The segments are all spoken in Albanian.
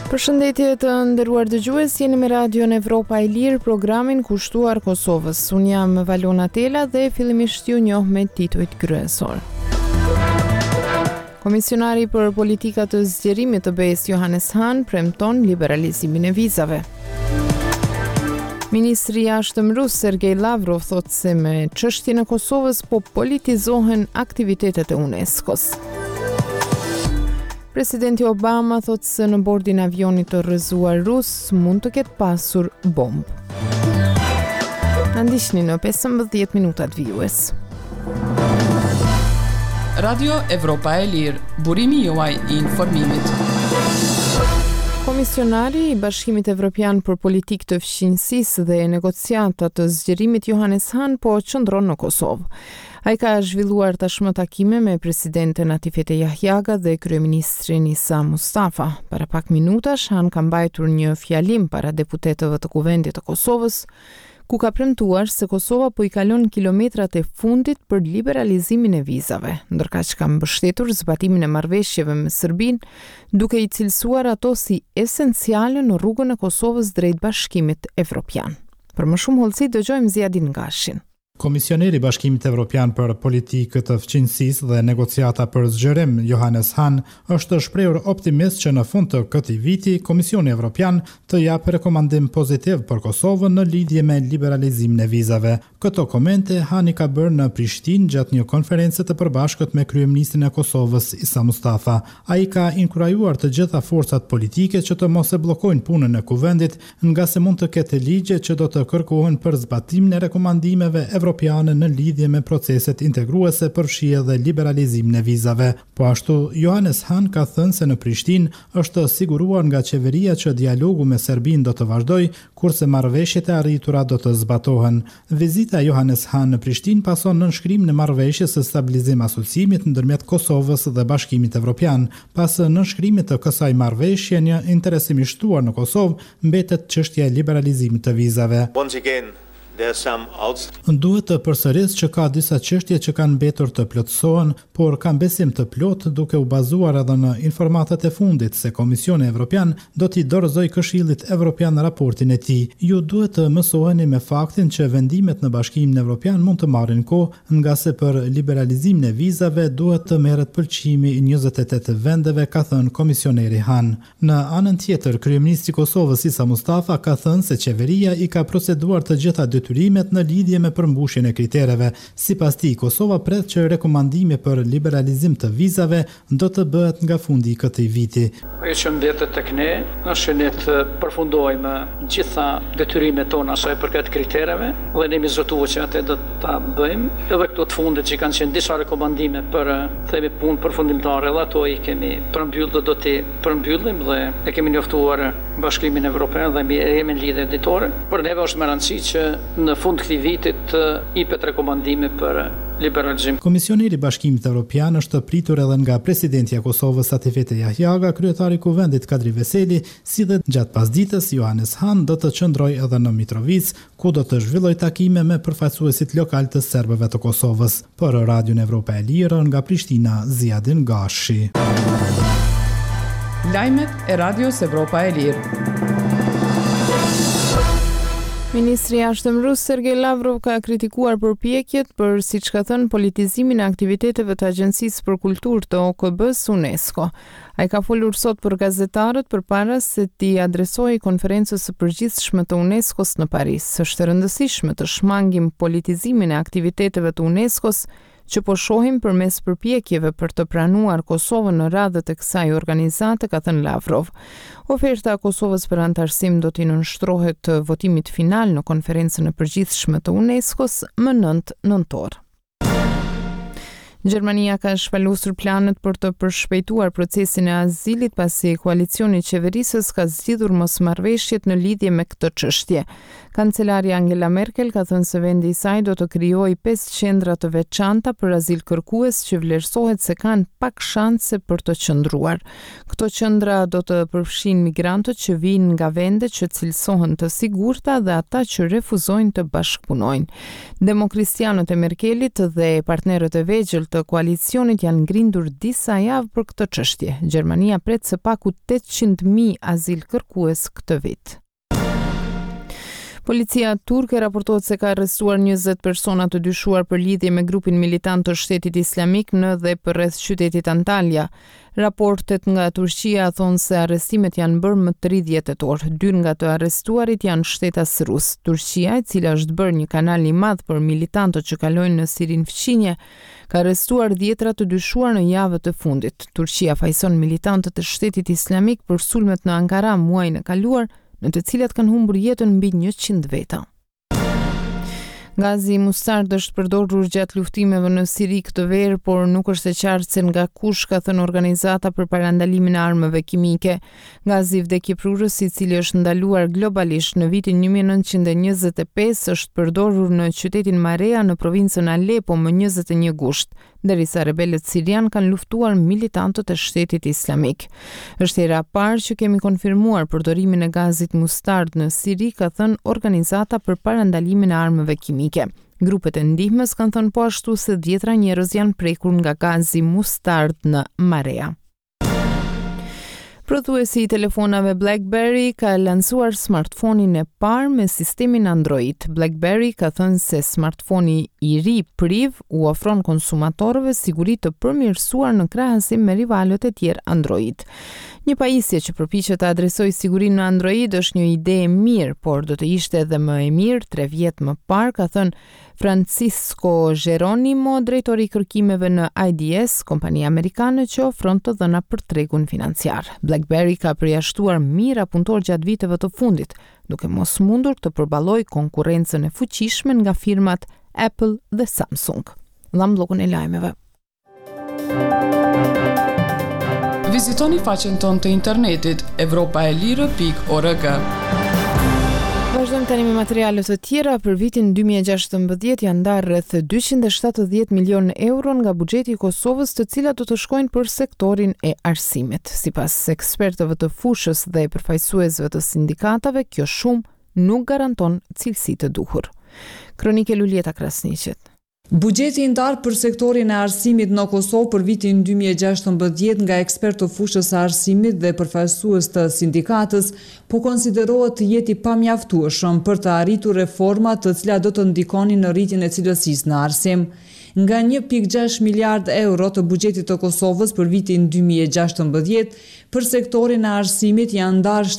Përshëndetje të nderuar dëgjues, jeni me Radion Evropa e Lirë, programin kushtuar Kosovës. Unë jam Valona Tela dhe fillimisht ju njoh me titujt kryesor. Komisionari për politika të zgjerimit të BE-s Johannes Hahn premton liberalizimin e vizave. Ministri i Jashtëm rus Sergej Lavrov thotë se me çështjen e Kosovës po politizohen aktivitetet e UNESCO-s. Presidenti Obama thotë se në bordin e avionit të rrëzuar rus mund të ketë pasur bombë. Na ndiqni në 15 minutat vijues. Radio Evropa e Lirë, burimi juaj i informimit. Komisionari i Bashkimit Evropian për Politikë të Fqinjësisë dhe negociata të zgjerimit Johannes Hahn po qëndron në Kosovë. Ai ka zhvilluar tashmë takime me presidenten Atifete Jahjaga dhe kryeministrin Isa Mustafa. Para pak minutash Hahn ka mbajtur një fjalim para deputetëve të Kuvendit të Kosovës, ku ka premtuar se Kosova po i kalon kilometrat e fundit për liberalizimin e vizave, ndërkaq ka mbështetur zbatimin e marrëveshjeve me Serbinë, duke i cilësuar ato si esenciale në rrugën e Kosovës drejt Bashkimit Evropian. Për më shumë hollësi dëgjojmë Ziadin Gashin. Komisioneri i Bashkimit Evropian për Politikë të Fqinjësisë dhe negociata për zgjerim Johannes Hahn është shprehur optimist që në fund të këtij viti Komisioni Evropian të japë rekomandim pozitiv për Kosovën në lidhje me liberalizimin e vizave. Këto komente Hahn i ka bërë në Prishtinë gjatë një konference të përbashkët me kryeministrin e Kosovës Isa Mustafa. Ai ka inkurajuar të gjitha forcat politike që të mos e bllokojnë punën e kuvendit, nga se mund të ketë ligje që do të kërkohen për zbatimin e rekomandimeve evropiane në lidhje me proceset integruese përfshirë dhe liberalizimin e vizave. Po ashtu, Johannes Hahn ka thënë se në Prishtinë është siguruar nga qeveria që dialogu me Serbinë do të vazhdojë, kurse marrëveshjet e arritura do të zbatohen. Vizita e Johannes Hahn në Prishtinë pason nënshkrim në marrëveshjes së stabilizim asociimit ndërmjet Kosovës dhe Bashkimit Evropian. Pas nënshkrimit të kësaj marrëveshje, një interesim i shtuar në Kosovë mbetet çështja e liberalizimit të vizave. Duhet të përsëris që ka disa çështje që kanë mbetur të plotësohen, por kam besim të plot duke u bazuar edhe në informatat e fundit se Komisioni Evropian do t'i dorëzojë Këshillit Evropian raportin e tij. Ju duhet të mësoheni me faktin që vendimet në Bashkimin Evropian mund të marrin kohë, nga se për liberalizimin e vizave duhet të merret pëlqimi i 28 vendeve, ka thënë komisioneri Hahn. Në anën tjetër, kryeministri i Kosovës Isa Mustafa ka thënë se qeveria i ka proceduar të gjitha detyrimet në lidhje me përmbushjen e kritereve. Sipas tij, Kosova pret që rekomandimi për liberalizim të vizave do të bëhet nga fundi i këtij viti. Ajo që mbetet tek ne është ne të përfundojmë gjitha detyrimet tona sa i përket kritereve dhe ne jemi zotuar që atë do ta bëjmë. Edhe këto të fundit që kanë qenë disa rekomandime për themi punë përfundimtare, dhe ato i kemi përmbyllur dhe do t'i përmbyllim dhe e kemi njoftuar Bashkimin Evropian dhe jemi në lidhje ditore. Por neve është me rëndësi që në fund këtij vitit i pet rekomandime për liberalizim. Komisioneri i Bashkimit Evropian është pritur edhe nga presidenti i Kosovës Atifete Jahjaga, kryetari i Kuvendit Kadri Veseli, si dhe gjatë pasdites Johannes Hahn do të qëndrojë edhe në Mitrovic, ku do të zhvillojë takime me përfaqësuesit lokal të serbëve të Kosovës. Për Radion Evropa e Lirë nga Prishtina, Ziadin Gashi. Lajmet e Radios Evropa e Lirë. Ministri i Jashtëm rus Sergej Lavrov ka kritikuar përpjekjet për, siç ka thënë, politizimin e aktiviteteve të Agjencisë për Kulturë të OKB-s UNESCO. Ai ka folur sot për gazetarët përpara se t'i adresojë konferencës së përgjithshme të UNESCO-s në Paris. Është e rëndësishme të shmangim politizimin e aktiviteteve të UNESCO-s që po shohim përmes përpjekjeve për të pranuar Kosovën në radhët e kësaj organizate, ka thënë Lavrov. Oferta e Kosovës për antarësim do t'i nënshtrohet votimit final në konferencën e përgjithshme të UNESCO-s më 9 nëntor. Gjermania ka shpalosur planet për të përshpejtuar procesin e azilit pasi koalicioni i qeverisës ka zgjidhur mosmarrëveshjet në lidhje me këtë çështje. Kancelaria Angela Merkel ka thënë se vendi i saj do të krijojë 5 qendra të veçanta për azil kërkues që vlerësohet se kanë pak shanse për të qëndruar. Këto qendra do të përfshin migrantët që vijnë nga vende që cilësohen të sigurta dhe ata që refuzojnë të bashkëpunojnë. Demokristianët e Merkelit dhe partnerët e vegjël të koalicionit janë ngrindur disa javë për këtë çështje. Gjermania pret së paku 800.000 azil kërkues këtë vit. Policia turke raportohet se ka arrestuar 20 persona të dyshuar për lidhje me grupin militant të Shtetit Islamik në dhe përreth qytetit Antalya. Raportet nga Turqia thonë se arrestimet janë bërë më 30 tetor. 2 nga të arrestuarit janë shtetas rus. Turqia, e cila është bërë një kanal i madh për militantët që kalojnë në Sirin fqinje, ka arrestuar 10 të dyshuar në javët e fundit. Turqia fajson militantët e Shtetit Islamik për sulmet në Ankara muajin e kaluar, në të cilat kanë humbur jetën mbi 100 veta. Gazi i mustard është përdorur gjatë luftimeve në Siri këtë verë, por nuk është e qartë se nga kush, ka thënë organizata për parandalimin e armëve kimike. Gazi vdekjeprurës, i cili është ndaluar globalisht në vitin 1925, është përdorur në qytetin Marea në provincën Aleppo më 21 gusht, derisa rebelët sirian kanë luftuar militantët e Shtetit Islamik. Është hera e parë që kemi konfirmuar përdorimin e gazit mustard në Siri, ka thënë organizata për parandalimin e armëve kimike. Grupet e ndihmës kanë thënë po ashtu se 10 njerëz janë prekur nga gazi mustard në Marea. Prodhuesi i telefonave BlackBerry ka lansuar smartphonin e parë me sistemin Android. BlackBerry ka thënë se smartphoni i ri priv u ofron konsumatorëve siguri të përmirësuar në krahasim me rivalët e tjerë Android. Një pajisje që përpiqet të adresojë sigurinë në Android është një ide e mirë, por do të ishte edhe më e mirë 3 vjet më parë, ka thënë Francisco Geronimo, drejtori i kërkimeve në IDS, kompania amerikane që ofron të dhëna për tregun financiar. BlackBerry ka përjashtuar mira punëtor gjatë viteve të fundit, duke mos mundur të përballojë konkurrencën e fuqishme nga firmat Apple dhe Samsung. Dham bllokun e lajmeve. Vizitoni faqen tonë të internetit europaelire.org. Vazhdojmë tani me materiale të tjera. Për vitin 2016 janë ndarë rreth 270 milion euro nga buxheti i Kosovës, të cilat do të shkojnë për sektorin e arsimit. Sipas ekspertëve të fushës dhe përfaqësuesve të sindikatave, kjo shumë nuk garanton cilësi të duhur. Kronike Lulieta Krasniqit. Buxheti i ndarë për sektorin e arsimit në Kosovë për vitin 2016 nga ekspertë të fushës së arsimit dhe përfaqësues të sindikatës po konsiderohet të jetë i pamjaftueshëm për të arritur reforma të cilat do të ndikonin në rritjen e cilësisë në arsim. Nga 1.6 miliard euro të buxhetit të Kosovës për vitin 2016, për sektorin e arsimit janë ndarë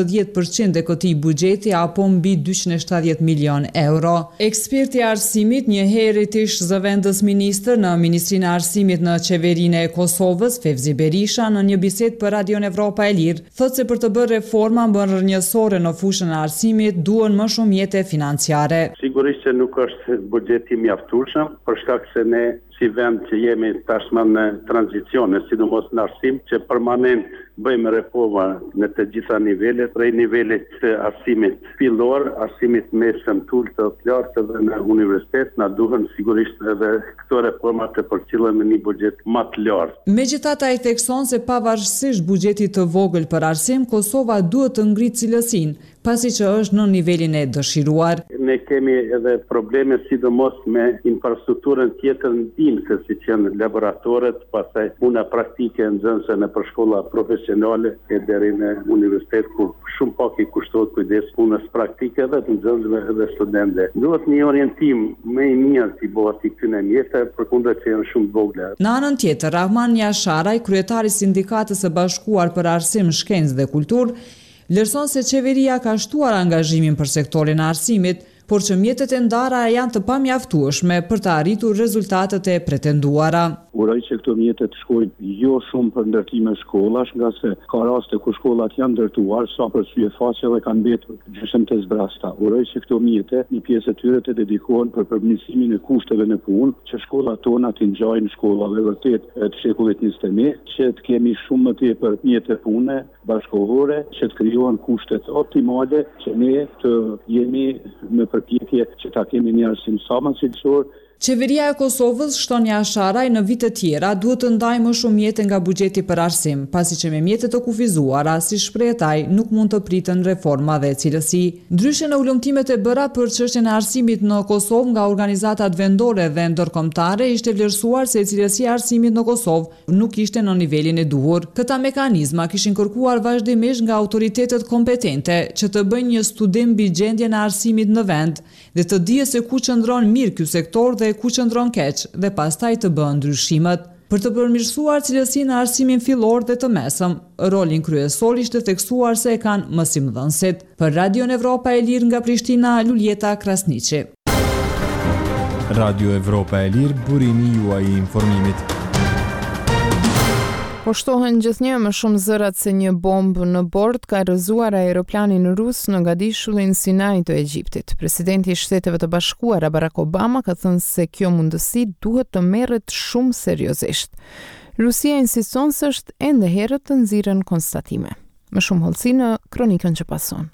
17% e këtij buxheti, apo mbi 270 milion euro. Eksperti i arsimit, njëherët ish zëvendës ministër në Ministrinë e Arsimit në Qeverinë e Kosovës, Fevzi Berisha, në një bisedë për Radion Evropa e Lirë, thotë se për të bërë reforma mbërnjësore në fushën e arsimit duhen më shumë mjete financiare. Sigurisht që nuk është buxheti mjaftueshëm, për shkak se ne si vend që jemi tashmë në tranzicion, sidomos në arsim, që permanent bëjmë reforma në të gjitha nivelet, prej nivelit të arsimit fillor, arsimit mesëm, tul të lartë dhe në universitet, na duhen sigurisht edhe këto reforma të përcjellen në një buxhet më të lartë. Megjithatë, ai thekson se pavarësisht buxhetit të vogël për arsim, Kosova duhet të ngritë cilësinë, pasi që është në nivelin e dëshiruar. Ne kemi edhe probleme sidomos me infrastrukturën tjetër ndihmëse, siç janë laboratorët, pastaj puna praktike nxënëse në shkolla profesionale e deri në universitet, ku shumë pak i kushtohet kujdes punës praktike dhe të nxënësve dhe studentëve. Duhet një orientim më i mirë të bëhet i këtyre mjeteve, përkundër që janë shumë vogla. Në anën tjetër, Rahman Jasharaj, kryetari i Sindikatës së Bashkuar për Arsim, Shkencë dhe Kulturë, lërson se qeveria ka shtuar angazhimin për sektorin e arsimit, por që mjetet e ndara janë të pamjaftueshme për të arritur rezultatet e pretenduara. Uroj që këto mjete të shkojnë jo shumë për ndërtime shkollash, nga se ka raste ku shkollat janë ndërtuar, sa për sy e faqe dhe kanë mbetur gjysmë të zbrasta. Uroj që këto mjete, një pjesë e tyre të dedikohen për përmirësimin e kushteve në punë, që shkollat tona të ngjajnë shkollave vërtet të shekullit 21, që të kemi shumë më tepër mjete pune bashkëkohore, që të krijohen kushtet optimale, që ne të jemi në përpjekje që ta kemi një arsim sa më cilësor. Qeveria e Kosovës, shton Asharaj, në vite tjera duhet të ndajë më shumë mjete nga buxheti për arsim, pasi që me mjete të kufizuara, si shpreh ai, nuk mund të pritën reforma dhe cilësi. Ndryshe në ulëmtimet e bëra për çështjen e arsimit në Kosovë nga organizatat vendore dhe ndërkombëtare, ishte vlerësuar se cilësia e arsimit në Kosovë nuk ishte në nivelin e duhur. Këta mekanizma kishin kërkuar vazhdimisht nga autoritetet kompetente që të bëjnë një studim mbi gjendjen e arsimit në vend dhe të dihet se ku qëndron mirë ky sektor dhe ku qëndron keq dhe pastaj të bëhen ndryshimet. Për të përmirësuar cilësinë e arsimin fillor dhe të mesëm, rolin kryesor ishte theksuar se e kanë mësimdhënësit. Për Radion Evropa e Lirë nga Prishtina, Luljeta Krasniqi. Radio Evropa e Lirë, burimi juaj i informimit. Po shtohen gjithnjë më shumë zërat se një bombë në bord ka rrëzuar aeroplanin rus në ngadishullin Sinai të Egjiptit. Presidenti i Shteteve të Bashkuara Barack Obama ka thënë se kjo mundësi duhet të merret shumë seriozisht. Rusia insiston se është ende herët të nxirren konstatime. Më shumë hollësi në kronikën që pason.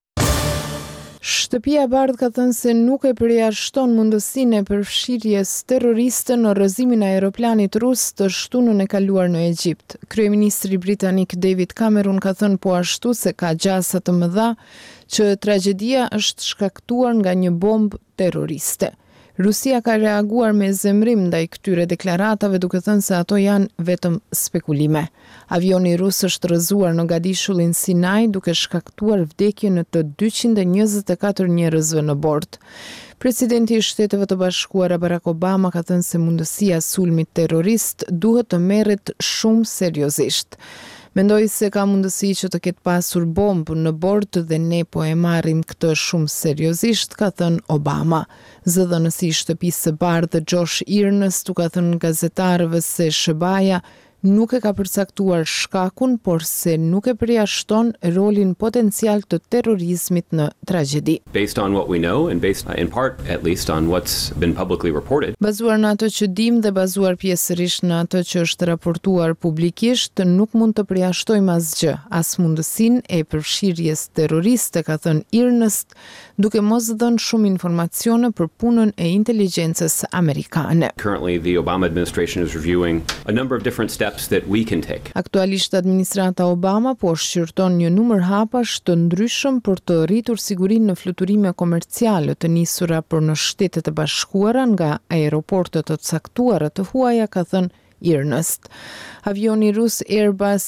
Shtëpia e Bardhë ka thënë se nuk e përjashton mundësinë e përfshirjes terroriste në rrëzimin e aeroplanit rus të shtunën e kaluar në Egjipt. Kryeministri britanik David Cameron ka thënë po ashtu se ka gjasa të mëdha që tragjedia është shkaktuar nga një bombë terroriste. Rusia ka reaguar me zemrim ndaj këtyre deklaratave duke thënë se ato janë vetëm spekulime. Avioni rus është rrëzuar në ngadishullin Sinai duke shkaktuar vdekjen të 224 njerëzve në bord. Presidenti i Shteteve të Bashkuara Barack Obama ka thënë se mundësia sulmit terrorist duhet të merret shumë seriozisht. Mendoj se ka mundësi që të ketë pasur bombë në bord dhe ne po e marrim këtë shumë seriozisht, ka thënë Obama. Zëdhënësi i Shtëpisë së Bardhë Josh Earnest ka thënë gazetarëve se SBA nuk e ka përcaktuar shkakun, por se nuk e përjashton rolin potencial të terrorizmit në tragjedi. Based on what we know and based in part at least on what's been publicly reported. Bazuar në ato që dim dhe bazuar pjesërisht në ato që është raportuar publikisht, nuk mund të përjashtojmë asgjë, as mundësinë e përfshirjes terroriste, ka thënë Earnest, duke mos dhënë shumë informacione për punën e inteligjencës amerikane. Currently the Obama administration is reviewing a number of different steps that we can take. Aktualisht administrata Obama po shqyrton një numër hapash të ndryshëm për të rritur sigurinë në fluturime komerciale të nisura për në Shtetet e Bashkuara nga aeroporte të caktuara të huaja, ka thënë Earnest. Avioni rus Airbus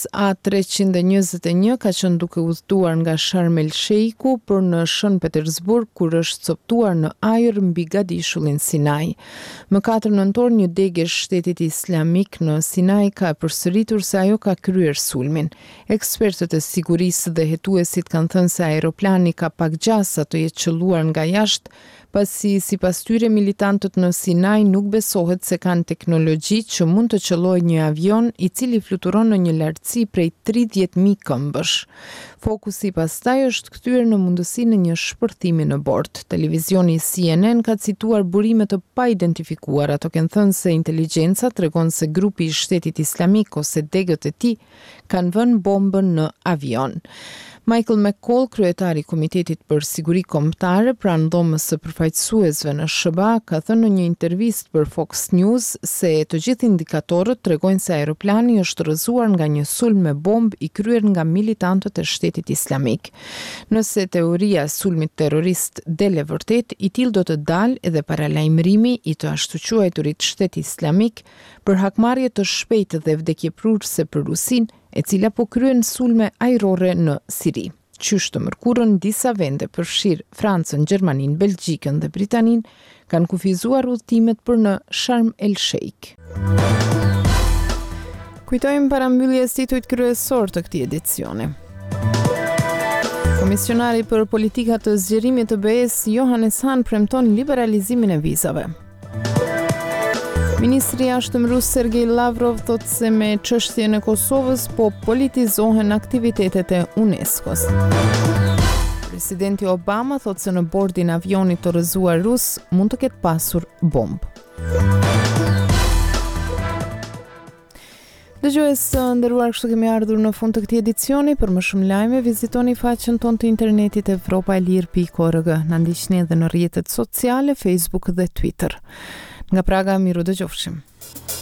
A321 ka qenë duke udhëtuar nga Sharm el Sheikhu për në Shën Petersburg, kur është coptuar në ajër mbi ngadishullin Sinai. Më 4 nëntor një degë e Shtetit Islamik në Sinai ka përsëritur se ajo ka kryer sulmin. Ekspertët e sigurisë dhe hetuesit kanë thënë se aeroplani ka pak gjasa të jetë qelluar nga jashtë, pasi sipas tyre militantët në Sinai nuk besohet se kanë teknologji që mund të qellojë një avion i cili fluturon në një lartësi prej 30.000 këmbësh. Fokusi pastaj është kthyer në mundësinë e një shpërthimi në bord. Televizioni CNN ka cituar burime të paidentifikuara, të kenë thënë se inteligjenca tregon se grupi i Shtetit Islamik ose degët e tij kanë vënë bombën në avion. Michael McCall, kryetari i Komitetit për Siguri Kombëtare pranë dhomës së përfaqësuesve në SBA, ka thënë në një intervistë për Fox News se të gjithë indikatorët tregojnë se aeroplani është rrëzuar nga një sulm me bombë i kryer nga militantët e Shtetit Islamik. Nëse teoria e sulmit terrorist del e vërtet, i tillë do të dalë edhe paralajmërimi i të ashtu quajturit Shtet Islamik për hakmarrje të shpejtë dhe vdekjeprurëse për Rusinë, e cila po kryen sulme ajrore në Siri. Qysh të mërkurën, disa vende përfshirë Francën, Gjermaninë, Belgjikën dhe Britaninë kanë kufizuar udhëtimet për në Sharm el Sheikh. Kujtojmë parambyljes titujt kryesor të këtij edicioni. Komisionari për politikat të zgjerimit të BE-s Johannes Hahn premton liberalizimin e vizave. Ministri i Jashtëm rus Sergej Lavrov thotë se me çështjen e Kosovës po politizohen aktivitetet e UNESCO-s. Presidenti Obama thotë se në bordin e avionit të rrëzuar rus mund të ketë pasur bombë. Dëgjues të nderuar, kështu kemi ardhur në fund të këtij edicioni. Për më shumë lajme vizitoni faqen tonë të internetit evropaelir.org. Na ndiqni edhe në rrjetet sociale, Facebook dhe Twitter. Nga Praga, miru dëgjofshim.